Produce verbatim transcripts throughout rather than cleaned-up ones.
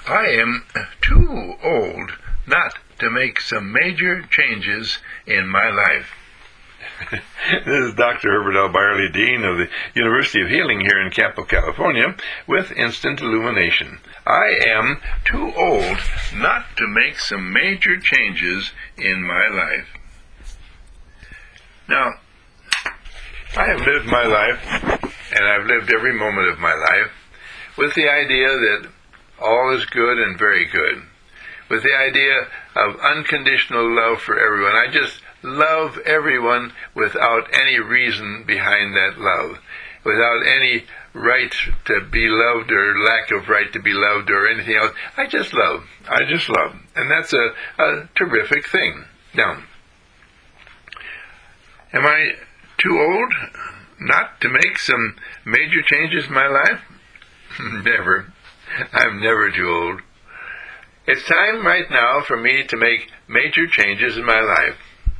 I am too old not to make some major changes in my life. This is Doctor Herbert L. Byerly, Dean of the University of Healing here in Campo, California, with Instant Illumination. I am too old not to make some major changes in my life. Now, I have lived my life, and I've lived every moment of my life, with the idea that all is good and very good, with the idea of unconditional love for everyone. I just love everyone without any reason behind that love, without any right to be loved or lack of right to be loved or anything else. I just love. I just love. And that's a, a terrific thing. Now, am I too old not to make some major changes in my life? Never. I'm never too old. It's time right now for me to make major changes in my life.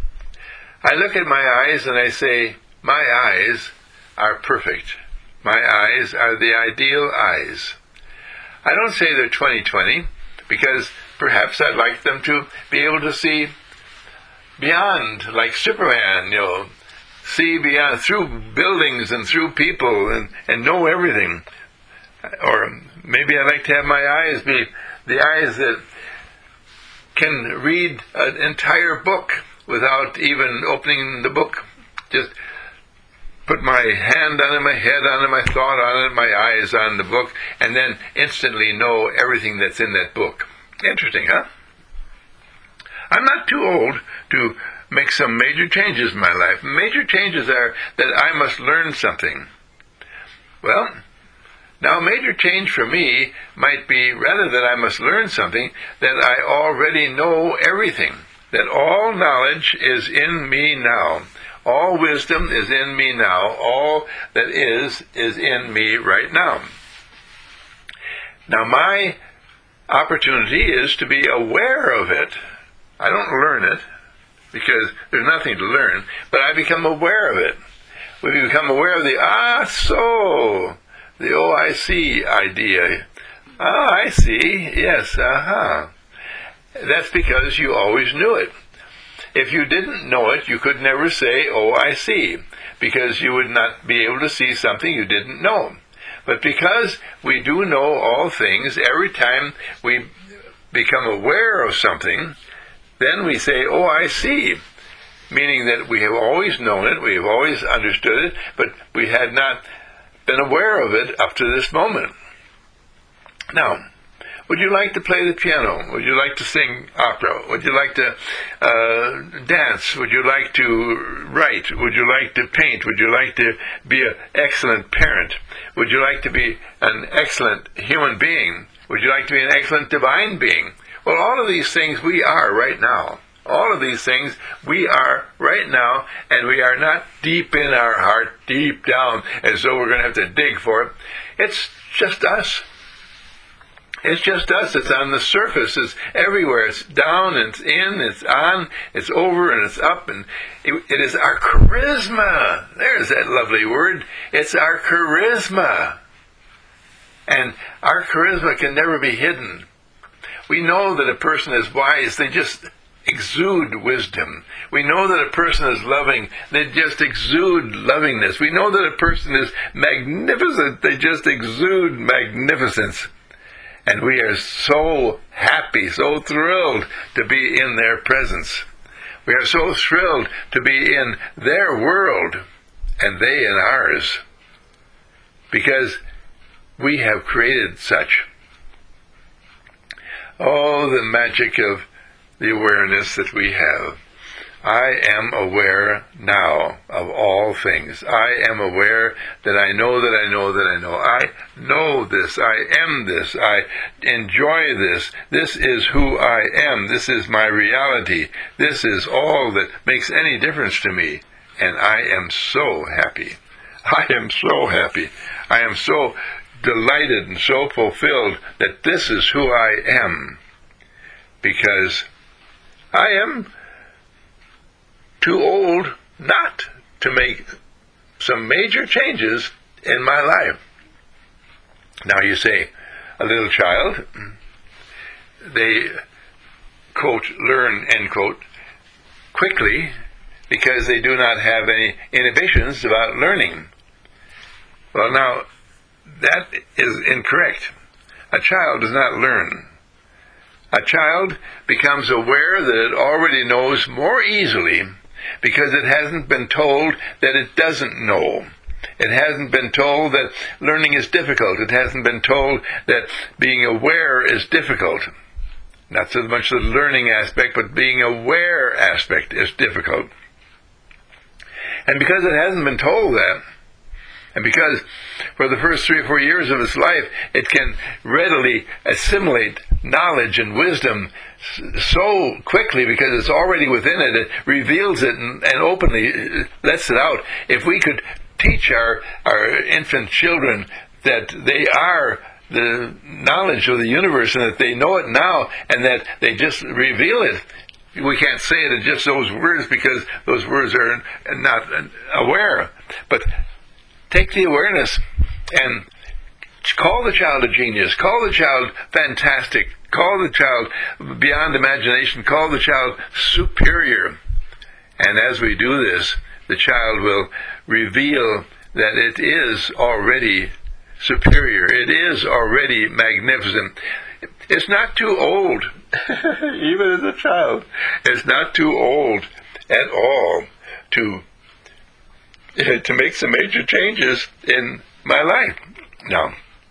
I look at my eyes and I say, my eyes are perfect. My eyes are the ideal eyes. I don't say they're twenty twenty, because perhaps I'd like them to be able to see beyond, like Superman, you know, see beyond, through buildings and through people, and, and know everything. Or maybe I'd like to have my eyes be the eyes that can read an entire book without even opening the book. Just put my hand on it, my head on it, my thought on it, my eyes on the book, and then instantly know everything that's in that book. Interesting, huh? I'm not too old to make some major changes in my life. Major changes are that I must learn something. Well, now, a major change for me might be, rather than I must learn something, that I already know everything, that all knowledge is in me now. All wisdom is in me now. All that is, is in me right now. Now, my opportunity is to be aware of it. I don't learn it, because there's nothing to learn, but I become aware of it. We become aware of the, ah, so... the oh, I see idea. Ah, I see. Yes, uh-huh. That's because you always knew it. If you didn't know it, you could never say, oh, I see, because you would not be able to see something you didn't know. But because we do know all things, every time we become aware of something, then we say, oh, I see, meaning that we have always known it, we have always understood it, but we had not been aware of it up to this moment. Now, would you like to play the piano? Would you like to sing opera? Would you like to uh, dance? Would you like to write? Would you like to paint? Would you like to be an excellent parent? Would you like to be an excellent human being? Would you like to be an excellent divine being? Well, all of these things we are right now. All of these things we are right now, and we are not deep in our heart, deep down, as though we're going to have to dig for it. It's just us. It's just us. It's on the surface. It's everywhere. It's down, and it's in, it's on, it's over, and it's up. And it, it is our charisma. There's that lovely word. It's our charisma. And our charisma can never be hidden. We know that a person is wise. They just exude wisdom. We know that a person is loving. They just exude lovingness. We know that a person is magnificent. They just exude magnificence. And we are so happy, so thrilled to be in their presence. We are so thrilled to be in their world and they in ours, because we have created such. Oh, the magic of the awareness that we have. I am aware now of all things. I am aware that I know that I know that I know. I know this. I am this. I enjoy this. This is who I am. This is my reality. This is all that makes any difference to me. And I am so happy. I am so happy. I am so delighted and so fulfilled that this is who I am. Because I am too old not to make some major changes in my life. Now you say, a little child, they, quote, learn, end quote, quickly because they do not have any inhibitions about learning. Well, now, that is incorrect. A child does not learn. A child becomes aware that it already knows more easily because it hasn't been told that it doesn't know. It hasn't been told that learning is difficult. It hasn't been told that being aware is difficult. Not so much the learning aspect, but being aware aspect is difficult. And because it hasn't been told that, and because for the first three or four years of its life, it can readily assimilate knowledge and wisdom so quickly because it's already within it, it reveals it and, and openly lets it out. If we could teach our, our infant children that they are the knowledge of the universe and that they know it now and that they just reveal it, we can't say it in just those words because those words are not aware. But take the awareness and call the child a genius, call the child fantastic, call the child beyond imagination, call the child superior. And as we do this, the child will reveal that it is already superior, it is already magnificent. It's not too old, even as a child, it's not too old at all to to make some major changes in my life. Now,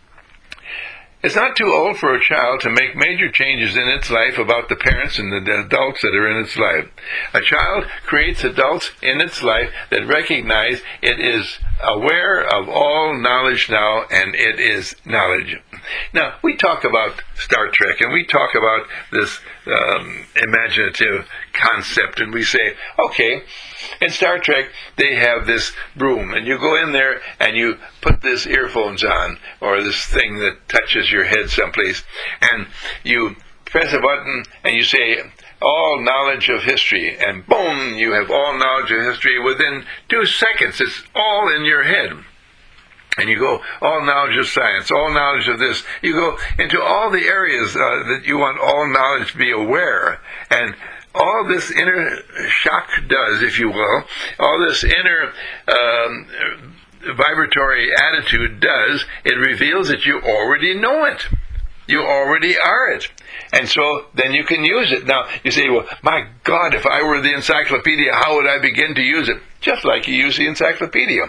it's not too old for a child to make major changes in its life about the parents and the adults that are in its life. A child creates adults in its life that recognize it is aware of all knowledge now, and it is knowledge. Now, we talk about Star Trek, and we talk about this um, imaginative concept, and we say, okay, in Star Trek, they have this room, and you go in there, and you put this earphones on, or this thing that touches your head someplace, and you press a button, and you say, all knowledge of history, and boom, you have all knowledge of history within two seconds. It's all in your head. And you go, all knowledge of science, all knowledge of this. You go into all the areas uh, that you want all knowledge to be aware. And all this inner shock does, if you will, all this inner um, vibratory attitude does, it reveals that you already know it. You already are it. And so then you can use it. Now, you say, well, my God, if I were the encyclopedia, how would I begin to use it? Just like you use the encyclopedia.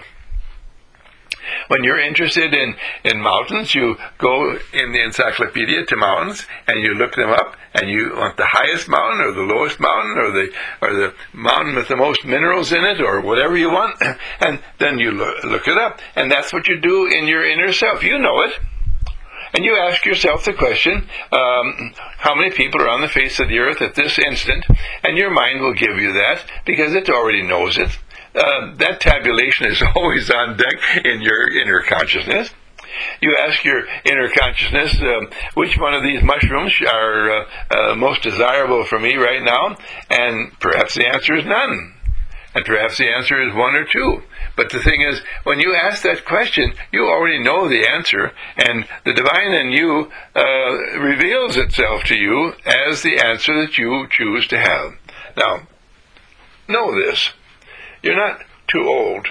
When you're interested in, in mountains, you go in the encyclopedia to mountains, and you look them up, and you want the highest mountain, or the lowest mountain, or the or the mountain with the most minerals in it, or whatever you want, and then you look, look it up. And that's what you do in your inner self. You know it. And you ask yourself the question, um, how many people are on the face of the earth at this instant? And your mind will give you that, because it already knows it. Uh, that tabulation is always on deck in your inner consciousness. You ask your inner consciousness, uh, which one of these mushrooms are uh, uh, most desirable for me right now? And perhaps the answer is none. And perhaps the answer is one or two. But the thing is, when you ask that question, you already know the answer, and the divine in you uh, reveals itself to you as the answer that you choose to have. Now, know this. You're not too old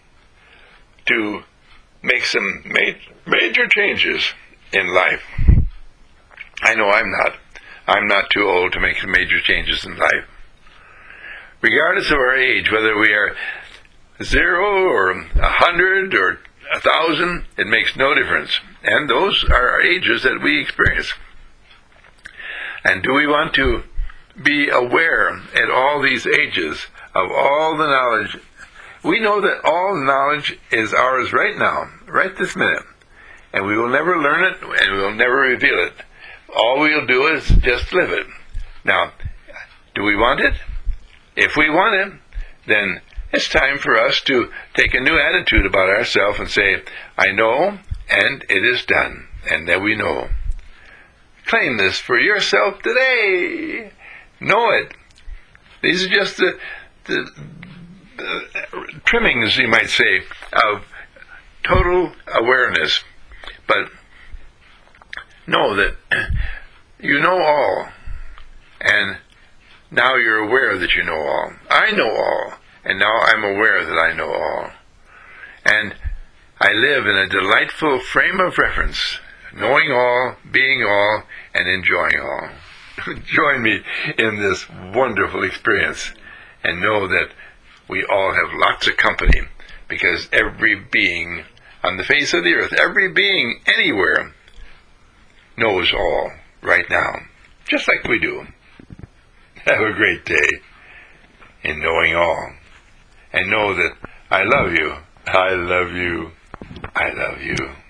to make some ma- major changes in life. I know I'm not. I'm not too old to make some major changes in life. Regardless of our age, whether we are zero or a hundred or a thousand, it makes no difference. And those are our ages that we experience. And do we want to be aware at all these ages of all the knowledge? We know that all knowledge is ours right now, right this minute. And we will never learn it, and we will never reveal it. All we'll do is just live it. Now, do we want it? If we want it, then it's time for us to take a new attitude about ourselves and say, I know, and it is done, and that we know. Claim this for yourself today. Know it. These are just the, the, the trimmings, you might say, of total awareness. But know that You know all, and now you're aware that you know all. I know all, and now I'm aware that I know all. And I live in a delightful frame of reference, knowing all, being all, and enjoying all. Join me in this wonderful experience, and know that we all have lots of company, because every being on the face of the earth, every being anywhere, knows all right now, just like we do. Have a great day in knowing all, and know that I love you, I love you, I love you.